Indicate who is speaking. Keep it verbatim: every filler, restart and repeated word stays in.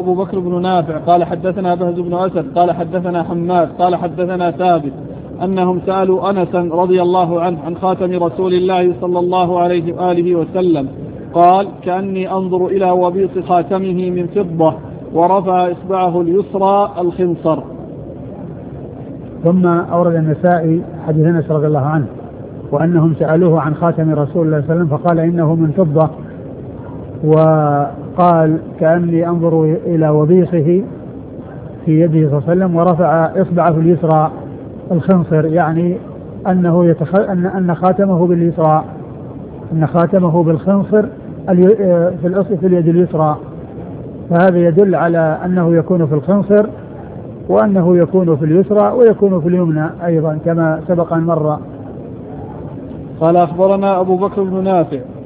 Speaker 1: أبو بكر بن نافع قال حدثنا بهز بن أسد قال حدثنا حماد قال حدثنا ثابت أنهم سألوا أنسا رضي الله عنه عن خاتم رسول الله صلى الله عليه وآله وسلم قال كأني أنظر إلى وبيص خاتمه من فضة ورفع إصبعه اليسرى الخنصر.
Speaker 2: ثم أورد النسائي حديث أنس رضي الله عنه وأنهم سألوه عن خاتم رسول الله صلى الله عليه وسلم فقال إنه من فضة، وقال كأني أنظر إلى وبيصه في يده صلى الله عليه وسلم ورفع إصبعه اليسرى الخنصر، يعني أنه يتخ... أن... أن خاتمه باليسرى، أن خاتمه بالخنصر الي... في الأصل في اليد اليسرى، فهذا يدل على أنه يكون في الخنصر وأنه يكون في اليسرى ويكون في اليمنى أيضا كما سبق أن مر.
Speaker 1: قال أخبرنا أبو بكر بن نافع